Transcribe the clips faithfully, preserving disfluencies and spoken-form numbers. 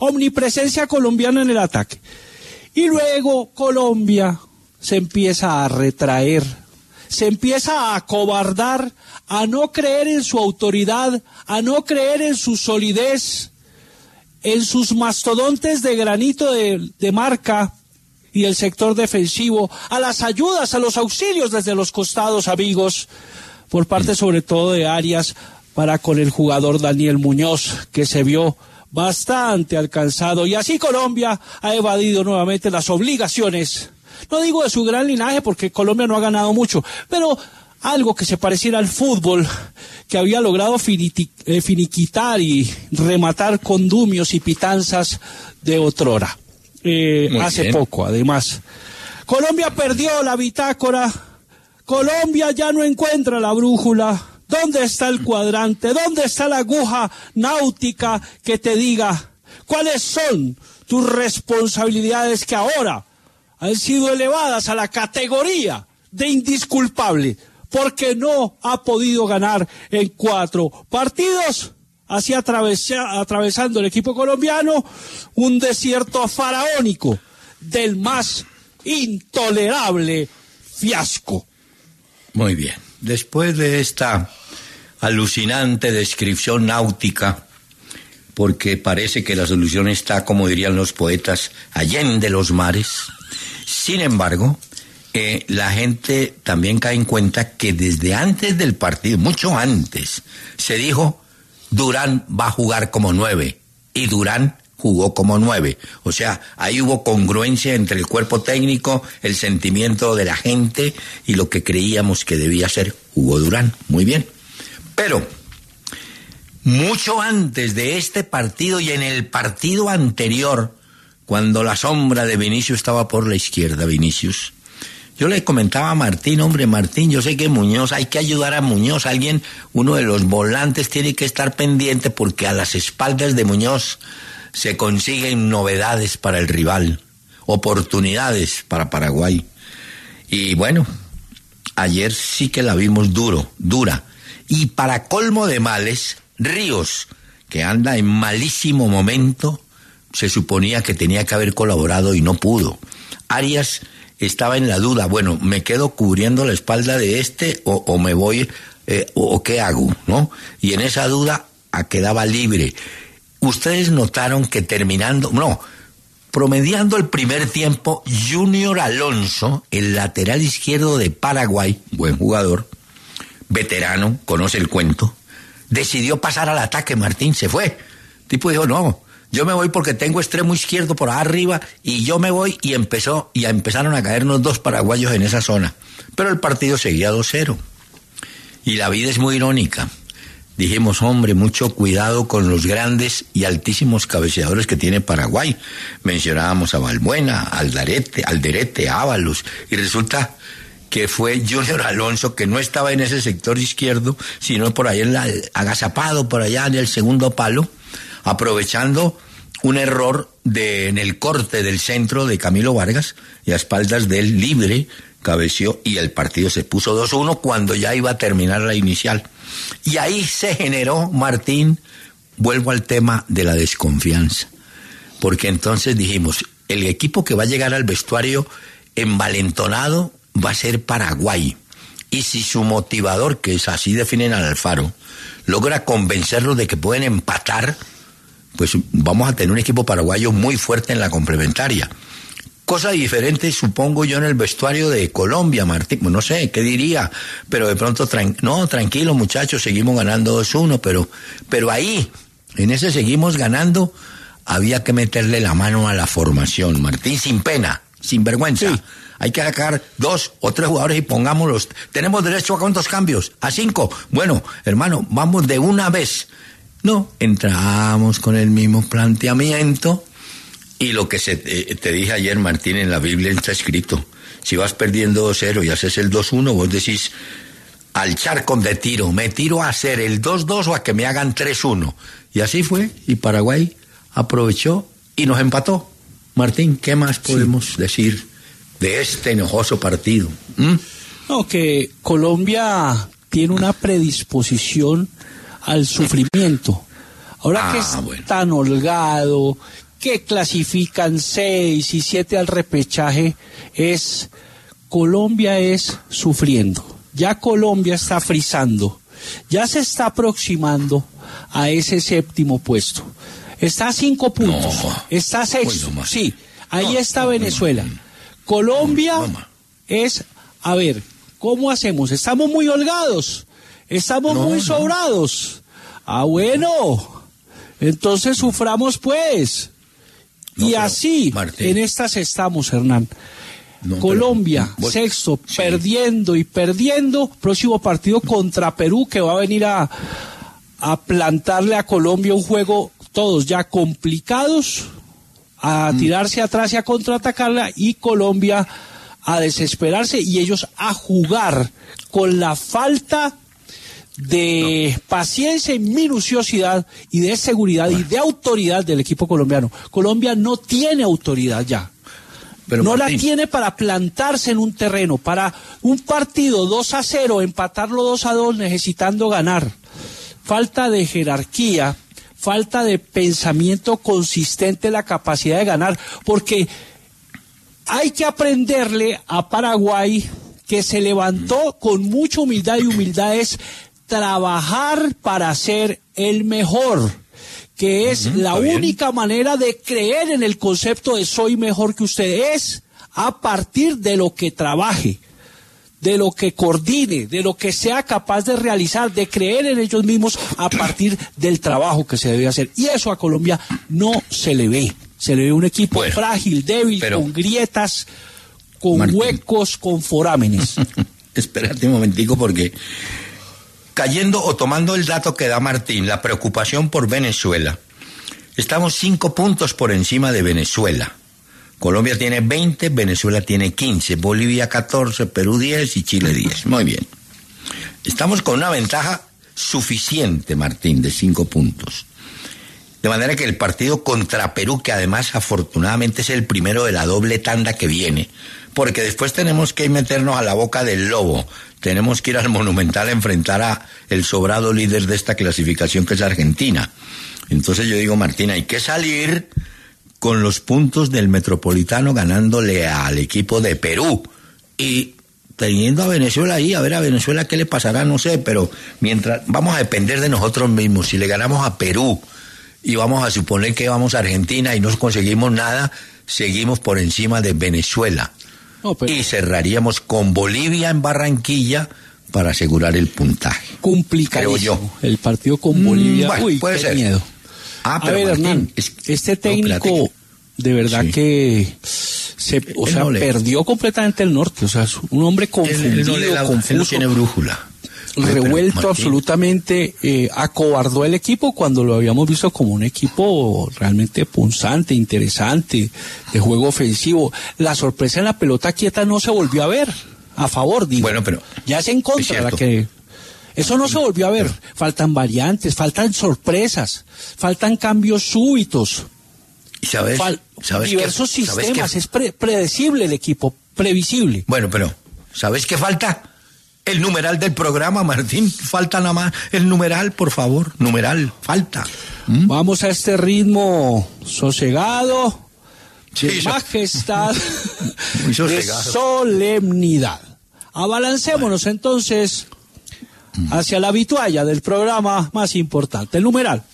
omnipresencia colombiana en el ataque. Y luego Colombia se empieza a retraer, se empieza a acobardar, a no creer en su autoridad, a no creer en su solidez, en sus mastodontes de granito de, de marca y el sector defensivo, a las ayudas, a los auxilios desde los costados, amigos, por parte sobre todo de Arias, para con el jugador Daniel Muñoz, que se vio bastante alcanzado. Y así Colombia ha evadido nuevamente las obligaciones, no digo de su gran linaje, porque Colombia no ha ganado mucho, pero algo que se pareciera al fútbol, que había logrado finiti, eh, finiquitar y rematar condumios y pitanzas de otrora. Eh, hace bien. Poco, además. Colombia perdió la bitácora, Colombia ya no encuentra la brújula. ¿Dónde está el cuadrante? ¿Dónde está la aguja náutica que te diga cuáles son tus responsabilidades que ahora han sido elevadas a la categoría de indisculpable porque no ha podido ganar en cuatro partidos? Así atravesa, atravesando el equipo colombiano un desierto faraónico del más intolerable fiasco. Muy bien. Después de esta alucinante descripción náutica, porque parece que la solución está, como dirían los poetas, allende los mares. Sin embargo, eh, la gente también cae en cuenta que desde antes del partido, mucho antes, se dijo Durán va a jugar como nueve, y Durán jugó como nueve. O sea, ahí hubo congruencia entre el cuerpo técnico, el sentimiento de la gente y lo que creíamos que debía ser Hugo Durán. Muy bien. Pero mucho antes de este partido y en el partido anterior, cuando la sombra de Vinicius estaba por la izquierda, Vinicius, yo le comentaba a Martín, hombre, Martín, yo sé que Muñoz, hay que ayudar a Muñoz, alguien, uno de los volantes tiene que estar pendiente porque a las espaldas de Muñoz se consiguen novedades para el rival, oportunidades para Paraguay. Y bueno, ayer sí que la vimos duro, dura. Y para colmo de males, Ríos, que anda en malísimo momento, se suponía que tenía que haber colaborado y no pudo. Arias estaba en la duda, bueno, ¿me quedo cubriendo la espalda de este o, o me voy, eh, o, o qué hago, ¿no? Y en esa duda quedaba libre. Ustedes notaron que terminando, no, promediando el primer tiempo, Junior Alonso, el lateral izquierdo de Paraguay, buen jugador, veterano, conoce el cuento, decidió pasar al ataque. Martín se fue. El tipo dijo, no, yo me voy porque tengo extremo izquierdo por arriba y yo me voy, y empezó, y empezaron a caernos dos paraguayos en esa zona. Pero el partido seguía dos cero. Y la vida es muy irónica. Dijimos, hombre, mucho cuidado con los grandes y altísimos cabeceadores que tiene Paraguay. Mencionábamos a Balbuena, Alderete, Alderete, Ábalos, y resulta que fue Junior Alonso, que no estaba en ese sector izquierdo, sino por ahí en la, agazapado por allá en el segundo palo, aprovechando un error de, en el corte del centro de Camilo Vargas, y a espaldas de él libre, cabeció, y el partido se puso dos uno cuando ya iba a terminar la inicial. Y ahí se generó, Martín, vuelvo al tema de la desconfianza, porque entonces dijimos, el equipo que va a llegar al vestuario envalentonado va a ser Paraguay, y si su motivador, que es así definen al Alfaro, logra convencerlos de que pueden empatar, pues vamos a tener un equipo paraguayo muy fuerte en la complementaria. Cosa diferente, supongo yo, en el vestuario de Colombia, Martín, no sé, ¿qué diría? Pero de pronto, tran- no, tranquilo muchachos, seguimos ganando dos uno, pero, pero ahí, en ese seguimos ganando, había que meterle la mano a la formación, Martín, sin pena, sin vergüenza. Sí. Hay que sacar dos o tres jugadores y pongámoslos. ¿Tenemos derecho a cuántos cambios? A cinco. Bueno, hermano, vamos de una vez. No, entramos con el mismo planteamiento. Y lo que se, eh, te dije ayer, Martín, en la Biblia está escrito. Si vas perdiendo dos cero y haces el dos uno, vos decís, al charco de tiro, me tiro a hacer el dos dos o a que me hagan tres uno. Y así fue, y Paraguay aprovechó y nos empató. Martín, ¿qué más podemos sí. decir de este enojoso partido? ¿Mm? No, que Colombia tiene una predisposición al sufrimiento. Ahora ah, que es bueno. tan holgado, que clasifican seis y siete al repechaje, es Colombia es sufriendo. Ya Colombia está frizando, ya se está aproximando a ese séptimo puesto. Está a cinco puntos, no, está sexto, no, sí, ahí no, está Venezuela. No, no, no. Colombia no, no. es, a ver, ¿cómo hacemos? Estamos muy holgados, estamos no, muy sobrados. No. Ah, bueno, entonces suframos pues. No, y así, Martín, en estas estamos, Hernán. No, Colombia, pero, vos, sexto, sí. perdiendo y perdiendo. Próximo partido contra Perú, que va a venir a, a plantarle a Colombia un juego, todos ya complicados, a mm. tirarse atrás y a contraatacarla, y Colombia a desesperarse y ellos a jugar con la falta de no. paciencia y minuciosidad y de seguridad bueno. y de autoridad del equipo colombiano. Colombia no tiene autoridad ya. Pero no Martín, la tiene para plantarse en un terreno, para un partido dos a cero, empatarlo dos a dos necesitando ganar. Falta de jerarquía, falta de pensamiento consistente, la capacidad de ganar, porque hay que aprenderle a Paraguay, que se levantó con mucha humildad, y humildad es trabajar para ser el mejor, que es uh-huh, la única bien. manera de creer en el concepto de soy mejor que usted, es a partir de lo que trabaje, de lo que coordine, de lo que sea capaz de realizar, de creer en ellos mismos a partir del trabajo que se debe hacer. Y eso a Colombia no se le ve. Se le ve un equipo bueno, frágil, débil, pero, con grietas, con Martín, huecos, con forámenes. Espérate un momentico, porque cayendo o tomando el dato que da Martín, la preocupación por Venezuela, estamos cinco puntos por encima de Venezuela. Colombia tiene veinte, Venezuela tiene quince, Bolivia catorce, Perú diez y Chile diez. Muy bien. Estamos con una ventaja suficiente, Martín, de cinco puntos. De manera que el partido contra Perú, que además afortunadamente es el primero de la doble tanda que viene, porque después tenemos que meternos a la boca del lobo, tenemos que ir al Monumental a enfrentar a el sobrado líder de esta clasificación, que es Argentina. Entonces yo digo, Martín, hay que salir con los puntos del Metropolitano ganándole al equipo de Perú y teniendo a Venezuela ahí, a ver a Venezuela qué le pasará, no sé, pero mientras vamos a depender de nosotros mismos. Si le ganamos a Perú y vamos a suponer que vamos a Argentina y no conseguimos nada, seguimos por encima de Venezuela. No, pero... y cerraríamos con Bolivia en Barranquilla para asegurar el puntaje. Complicadísimo. Creo yo. El partido con Bolivia, mm, bueno, uy, puede qué ser. Miedo. Ah, pero a ver, Martín, Hernán, es, este técnico no, de verdad sí. que se, o sea, no le... perdió completamente el norte, o sea, es un hombre confundido, él, él no le da, confuso, él no tiene brújula. Revuelto pero, absolutamente, eh, acobardó el equipo cuando lo habíamos visto como un equipo realmente punzante, interesante, de juego ofensivo. La sorpresa en la pelota quieta no se volvió a ver, a favor, digo. Bueno, pero ya es en contra, es la que eso no se volvió a ver. Pero, faltan variantes, faltan sorpresas, faltan cambios súbitos. ¿Sabes? Fal- ¿sabes diversos qué? sistemas, ¿sabes es pre- predecible el equipo, previsible. Bueno, pero ¿sabes qué falta? El numeral del programa, Martín. Falta nada más el numeral, por favor. Numeral, falta. ¿Mm? Vamos a este ritmo sosegado, sí, de so... majestad, muy sosegado, de solemnidad. Abalancémonos bueno. entonces hacia la vitualla del programa más importante, el numeral.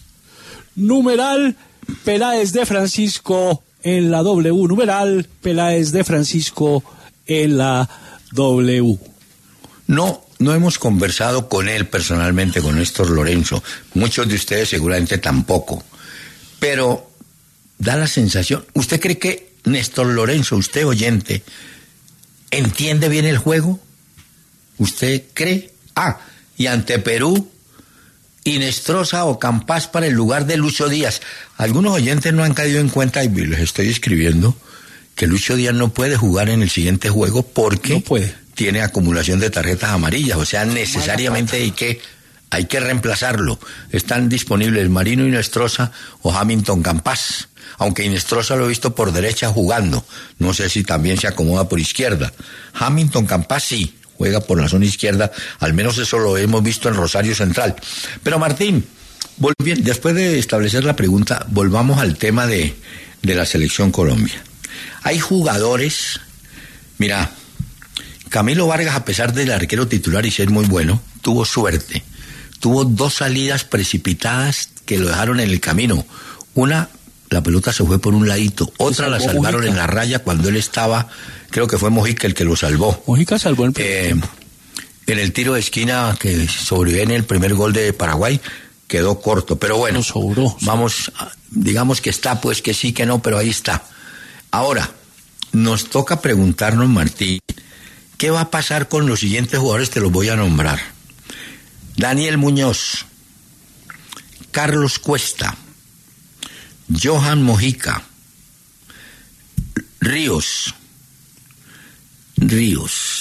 Numeral Peláez de Francisco en la W. Numeral Peláez de Francisco en la W. No, no hemos conversado con él personalmente, con Néstor Lorenzo. Muchos de ustedes seguramente tampoco. Pero da la sensación, ¿usted cree que Néstor Lorenzo, usted oyente, entiende bien el juego? ¿Usted cree? Ah, y ante Perú, Inestrosa o Campás para el lugar de Lucho Díaz. Algunos oyentes no han caído en cuenta, y les estoy escribiendo, que Lucho Díaz no puede jugar en el siguiente juego porque... No puede. Tiene acumulación de tarjetas amarillas, o sea, necesariamente hay que, hay que reemplazarlo. Están disponibles Marino Inestrosa o Hamilton Campás, aunque Inestrosa lo he visto por derecha jugando, no sé si también se acomoda por izquierda. Hamilton Campás sí, juega por la zona izquierda, al menos eso lo hemos visto en Rosario Central. Pero Martín, volviendo, después de establecer la pregunta, volvamos al tema de, de la Selección Colombia. Hay jugadores, mira, Camilo Vargas, a pesar del arquero titular y ser muy bueno, tuvo suerte. Tuvo dos salidas precipitadas que lo dejaron en el camino. Una, la pelota se fue por un ladito. Otra la salvaron Mojica en la raya cuando él estaba, creo que fue Mojica el que lo salvó. Mojica salvó el eh, en el tiro de esquina que sobreviene el primer gol de Paraguay, quedó corto. Pero bueno, sobró, vamos, digamos que está, pues que sí, que no, pero ahí está. Ahora, nos toca preguntarnos, Martín, ¿qué va a pasar con los siguientes jugadores? Te los voy a nombrar. Daniel Muñoz, Carlos Cuesta, Johan Mojica, Ríos, Ríos,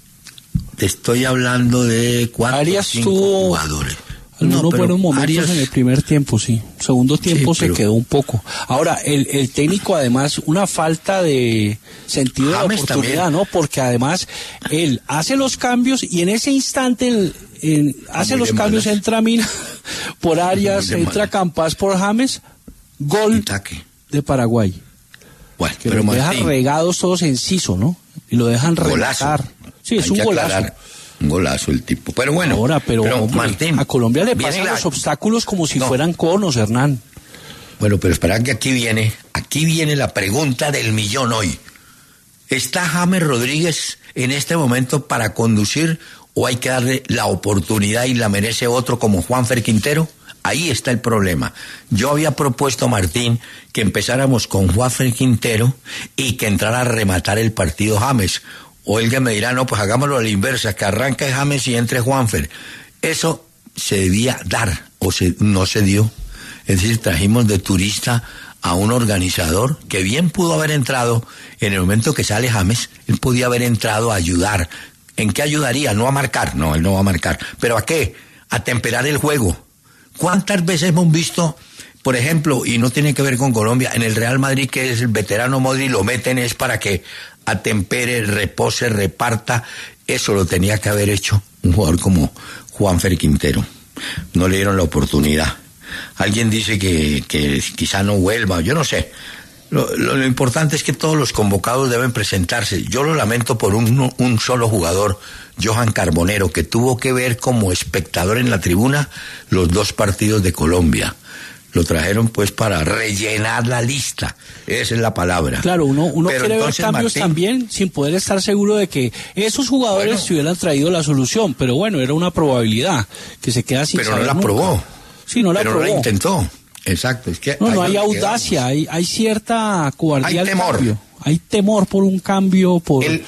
te estoy hablando de cuatro o cinco jugadores. Algunos no, buenos momentos Arias... en el primer tiempo, sí. Segundo tiempo sí, pero... se quedó un poco. Ahora, el, el técnico, además, una falta de sentido James de oportunidad, también, ¿no? Porque además, él hace los cambios y en ese instante, el, el, hace los cambios, malas. entra Mina por Arias, entra malas. Campas por James, gol de Paraguay. Bueno, que pero lo Martín, dejan regados todos enciso, ¿no? Y lo dejan rematar. Sí, es un golazo. Aclarar. Un golazo el tipo. Pero bueno, ahora, pero, pero hombre, Martín, a Colombia le pasan la... los obstáculos como si no. fueran conos, Hernán. Bueno, pero espera que aquí viene, aquí viene la pregunta del millón hoy. ¿Está James Rodríguez en este momento para conducir o hay que darle la oportunidad y la merece otro como Juanfer Quintero? Ahí está el problema. Yo había propuesto, Martín, que empezáramos con Juanfer Quintero y que entrara a rematar el partido James. O alguien me dirá, no, pues hagámoslo a la inversa, que arranque James y entre Juanfer. Eso se debía dar, o se, no se dio. Es decir, trajimos de turista a un organizador que bien pudo haber entrado en el momento que sale James, él podía haber entrado a ayudar. ¿En qué ayudaría? No a marcar, no, él no va a marcar. ¿Pero a qué? A temperar el juego. ¿Cuántas veces hemos visto, por ejemplo, y no tiene que ver con Colombia, en el Real Madrid, que es el veterano Modric, lo meten es para que atempere, repose, reparta? Eso lo tenía que haber hecho un jugador como Juanfer Quintero. No le dieron la oportunidad. Alguien dice que, que quizá no vuelva, yo no sé. Lo, lo, lo importante es que todos los convocados deben presentarse. Yo lo lamento por un, un solo jugador, Johan Carbonero, que tuvo que ver como espectador en la tribuna los dos partidos de Colombia. Lo trajeron pues para rellenar la lista, esa es la palabra. Claro, uno, uno quiere entonces, ver cambios Martín, también sin poder estar seguro de que esos jugadores bueno, se hubieran traído la solución, pero bueno, era una probabilidad que se queda sin pero saber no la nunca. probó. Sí, no la pero probó. no la intentó. Exacto, es que no, no hay audacia, hay, hay cierta cobardía. Hay temor. Cambio. Hay temor por un cambio, por... El...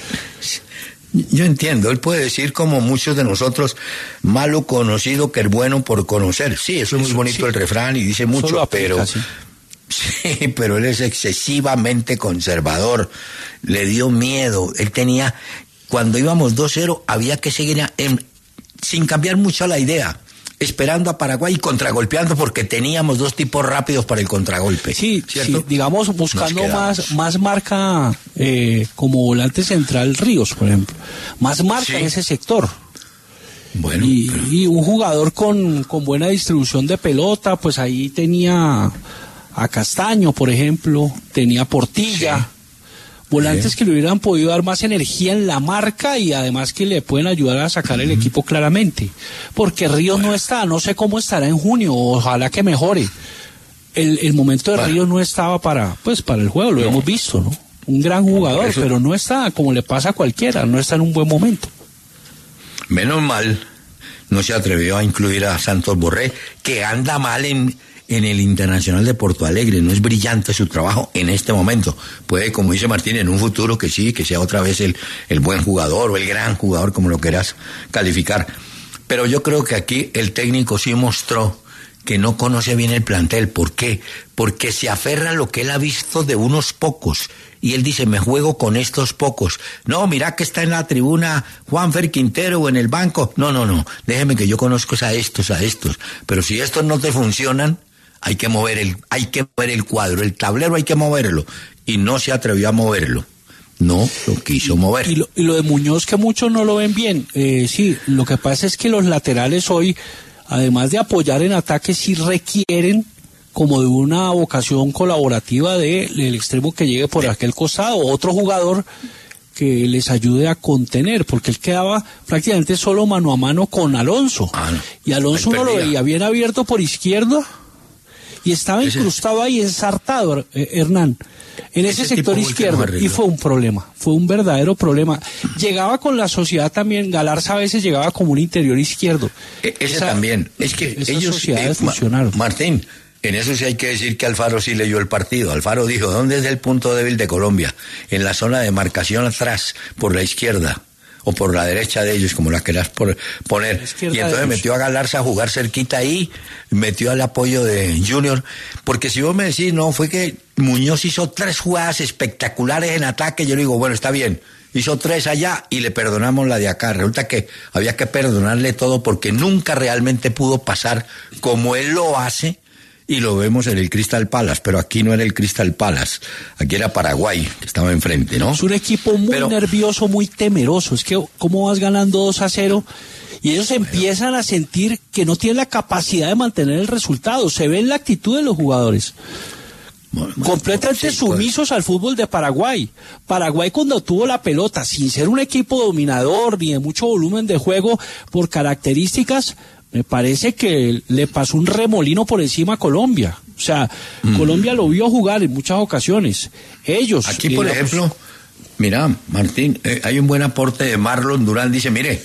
Yo entiendo, él puede decir como muchos de nosotros, malo conocido que el bueno por conocer. Sí, eso es muy bonito sí. el refrán y dice mucho, aplica, pero... Sí. sí, pero él es excesivamente conservador, le dio miedo, él tenía, cuando íbamos dos cero, había que seguir en, sin cambiar mucho la idea, esperando a Paraguay y contragolpeando porque teníamos dos tipos rápidos para el contragolpe. Sí, sí, digamos buscando más, más marca eh, como volante central Ríos, por ejemplo. Más marca sí. en ese sector. Bueno. Y, pero... y un jugador con, con buena distribución de pelota, pues ahí tenía a Castaño, por ejemplo, tenía Portilla. Sí. Volantes sí. que le hubieran podido dar más energía en la marca y además que le pueden ayudar a sacar uh-huh. el equipo claramente. Porque Ríos bueno. no está, no sé cómo estará en junio, ojalá que mejore. El, el momento de bueno. Ríos no estaba para, pues, para el juego, lo no. hemos visto, ¿no? Un gran jugador, eso... pero no está, como le pasa a cualquiera, no está en un buen momento. Menos mal, no se atrevió a incluir a Santos Borré, que anda mal en... en el Internacional de Porto Alegre, no es brillante su trabajo en este momento. Puede, como dice Martín, en un futuro que sí, que sea otra vez el, el buen jugador o el gran jugador, como lo quieras calificar. Pero yo creo que aquí el técnico sí mostró que no conoce bien el plantel. ¿Por qué? Porque se aferra a lo que él ha visto de unos pocos. Y él dice, me juego con estos pocos. No, mira que está en la tribuna Juanfer Quintero o en el banco. No, no, no, déjeme que yo conozco a estos, a estos. Pero si estos no te funcionan, hay que mover el, hay que mover el cuadro, el tablero hay que moverlo, y no se atrevió a moverlo, no lo quiso mover. Y lo, y lo de Muñoz, que muchos no lo ven bien, eh, sí, lo que pasa es que los laterales hoy, además de apoyar en ataque, sí requieren como de una vocación colaborativa de, del extremo que llegue por aquel costado, otro jugador que les ayude a contener, porque él quedaba prácticamente solo mano a mano con Alonso, ah, no. y Alonso uno lo veía bien abierto por izquierda y estaba ese... incrustado ahí, ensartado, eh, Hernán, en ese, ese sector izquierdo, y fue un problema, fue un verdadero problema. Llegaba con la sociedad también, Galarza a veces llegaba como un interior izquierdo. E- ese Esa, también, es que ellos sociedades eh, funcionaron. Ma- Martín, en eso sí hay que decir que Alfaro sí leyó el partido. Alfaro dijo, ¿dónde es el punto débil de Colombia? En la zona de marcación atrás, por la izquierda, o por la derecha de ellos, como la quieras por, poner. Y entonces metió a Galarza a jugar cerquita ahí, metió al apoyo de Junior, porque si vos me decís, no, fue que Muñoz hizo tres jugadas espectaculares en ataque, yo le digo, bueno, está bien, hizo tres allá y le perdonamos la de acá. Resulta que había que perdonarle todo porque nunca realmente pudo pasar como él lo hace, y lo vemos en el Crystal Palace, pero aquí no era el Crystal Palace, aquí era Paraguay, que estaba enfrente, ¿no? Es un equipo muy pero... nervioso, muy temeroso, es que cómo vas ganando dos a cero, y ellos bueno. empiezan a sentir que no tienen la capacidad de mantener el resultado, se ve en la actitud de los jugadores. Bueno, bueno, completamente sí, sumisos pues. al fútbol de Paraguay. Paraguay cuando tuvo la pelota, sin ser un equipo dominador, ni de mucho volumen de juego, por características, me parece que le pasó un remolino por encima a Colombia. O sea, mm. Colombia lo vio jugar en muchas ocasiones. Ellos... Aquí, por digamos, ejemplo, mira, Martín, eh, hay un buen aporte de Marlon Durán. Dice, mire,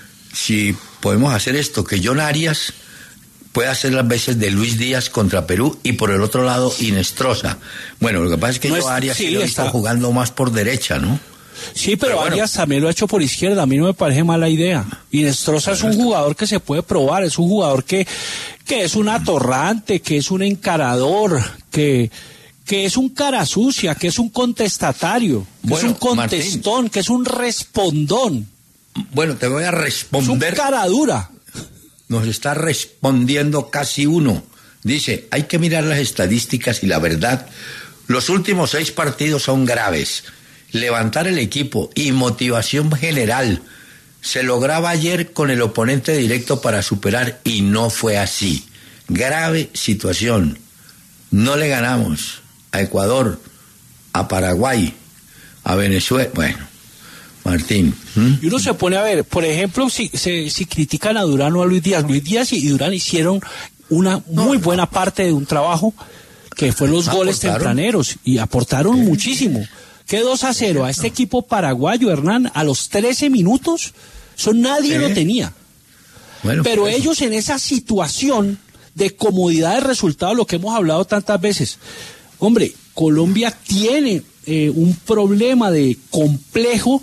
si podemos hacer esto, que John Arias puede hacer las veces de Luis Díaz contra Perú y por el otro lado Inestrosa. Bueno, lo que pasa es que no John Arias sí, está jugando más por derecha, ¿no? Sí, pero, pero bueno. Arias también lo ha hecho por izquierda, a mí no me parece mala idea. Y Inestrosa es un jugador que se puede probar, es un jugador que, que es un atorrante, que es un encarador, que, que es un cara sucia, que es un contestatario, que bueno, es un contestón, Martín, que es un respondón. Bueno, te voy a responder. Es un cara dura. Nos está respondiendo casi uno. Dice, hay que mirar las estadísticas y la verdad, los últimos seis partidos son graves. Levantar el equipo y motivación general se lograba ayer con el oponente directo para superar y no fue así. Grave situación. No le ganamos a Ecuador, a Paraguay, a Venezuela. Bueno, Martín. ¿Mm? Y uno se pone a ver, por ejemplo, si, si, si critican a Durán o a Luis Díaz, Luis Díaz y Durán hicieron una muy buena parte de un trabajo que fue los goles tempraneros y aportaron ¿Qué? muchísimo. ¿Qué dos a cero a este equipo paraguayo, Hernán? A los trece minutos, eso nadie ¿Eh? lo tenía. Bueno, pero pues, ellos en esa situación de comodidad de resultado, lo que hemos hablado tantas veces, hombre, Colombia tiene eh, un problema de complejo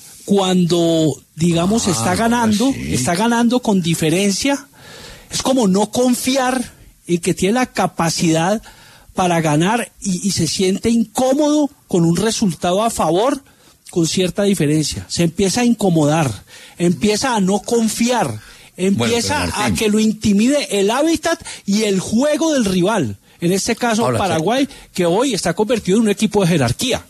cuando, digamos, ah, está ganando, sí. está ganando con diferencia. Es como no confiar en que tiene la capacidad para ganar y, y se siente incómodo con un resultado a favor con cierta diferencia. Se empieza a incomodar, empieza a no confiar, empieza bueno, a que lo intimide el hábitat y el juego del rival. En este caso, Ahora, Paraguay, sí. que hoy está convertido en un equipo de jerarquía.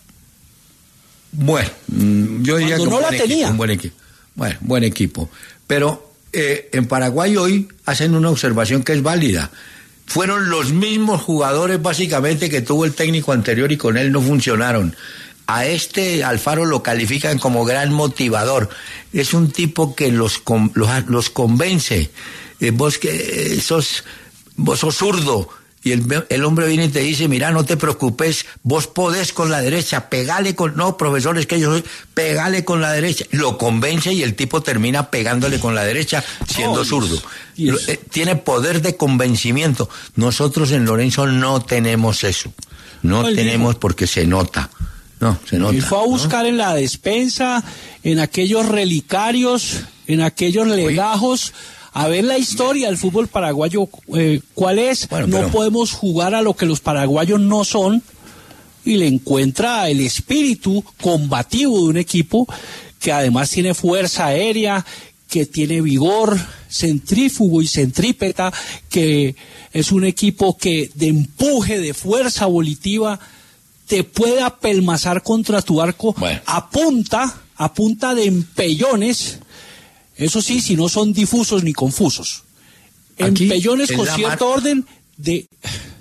Bueno, yo diría Cuando que no un, la buen tenía. Equipo, un buen equipo. Bueno, buen equipo. Pero eh, en Paraguay hoy hacen una observación que es válida. Fueron los mismos jugadores básicamente que tuvo el técnico anterior y con él no funcionaron. A este Alfaro lo califican como gran motivador. Es un tipo que los, los, los convence. Eh, vos que eh, sos, vos sos zurdo. Y el, el hombre viene y te dice, mira, no te preocupes, vos podés con la derecha, pegale con... No, profesores, que yo soy, pegale con la derecha. Lo convence y el tipo termina pegándole con la derecha siendo oh, zurdo. Dios. Dios. Tiene poder de convencimiento. Nosotros en Lorenzo no tenemos eso. No oh, tenemos Dios. porque se nota. No, se nota. Y fue a buscar ¿no? en la despensa, en aquellos relicarios, en aquellos legajos... A ver la historia del fútbol paraguayo, eh, ¿cuál es? Bueno, pero... No podemos jugar a lo que los paraguayos no son, y le encuentra el espíritu combativo de un equipo que además tiene fuerza aérea, que tiene vigor centrífugo y centrípeta, que es un equipo que de empuje, de fuerza volitiva, te puede apelmazar contra tu arco bueno. a punta, a punta de empellones. Eso sí, si no son difusos ni confusos. Empellones con cierto mar... orden de...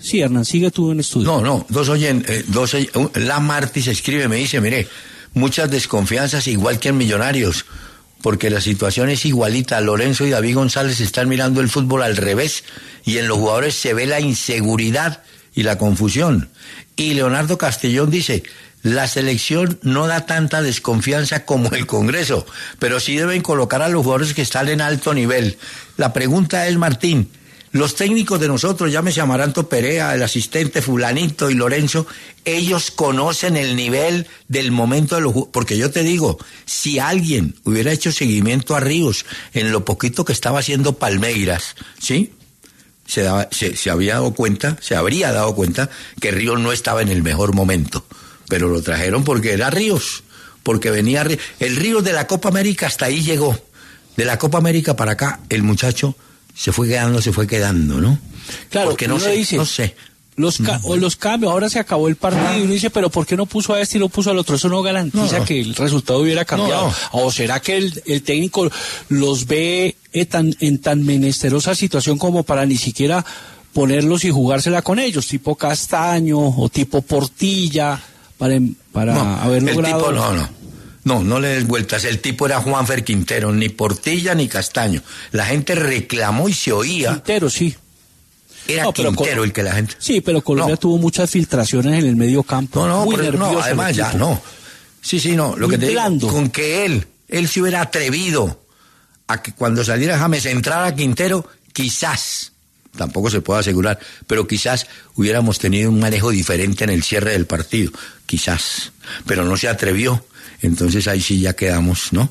Sí, Hernán, sigue tú en estudio. No, no, dos oyen, eh, dos oyen, la Martis escribe, me dice, mire, muchas desconfianzas igual que en Millonarios, porque la situación es igualita. Lorenzo y David González están mirando el fútbol al revés y en los jugadores se ve la inseguridad y la confusión. Y Leonardo Castellón dice, la selección no da tanta desconfianza como el Congreso, pero sí deben colocar a los jugadores que están en alto nivel. La pregunta es, Martín, los técnicos de nosotros, llámese Amaranto Perea, el asistente Fulanito y Lorenzo, ellos conocen el nivel del momento de los jugadores. Porque yo te digo, si alguien hubiera hecho seguimiento a Ríos en lo poquito que estaba haciendo Palmeiras, ¿sí?, Se, daba, se, se había dado cuenta, se habría dado cuenta que Ríos no estaba en el mejor momento, pero lo trajeron porque era Ríos, porque venía Ríos. El Ríos de la Copa América hasta ahí llegó, de la Copa América para acá el muchacho se fue quedando, se fue quedando, ¿no? Claro, porque no sé, dice, no sé. Los, ca- o los cambios, ahora se acabó el partido y uno dice, pero ¿por qué no puso a este y lo puso al otro? Eso no garantiza No. que el resultado hubiera cambiado. No, no. ¿O será que el, el técnico los ve en tan, en tan menesterosa situación como para ni siquiera ponerlos y jugársela con ellos? Tipo Castaño o tipo Portilla, para, para no, haber el logrado... tipo no, no. No, no le des vueltas. El tipo era Juanfer Quintero, ni Portilla ni Castaño. La gente reclamó y se oía. Quintero, sí. Era No, pero Quintero Col- el que la gente... Sí, pero Colombia No. tuvo muchas filtraciones en el medio campo. No, no, Muy pero no, nervioso el además ya, equipo. no. Sí, sí, no, lo Muy que te blando. digo, con que él, él se hubiera atrevido a que cuando saliera James entrara Quintero, quizás, tampoco se puede asegurar, pero quizás hubiéramos tenido un manejo diferente en el cierre del partido, quizás, pero no se atrevió, entonces ahí sí ya quedamos, ¿no?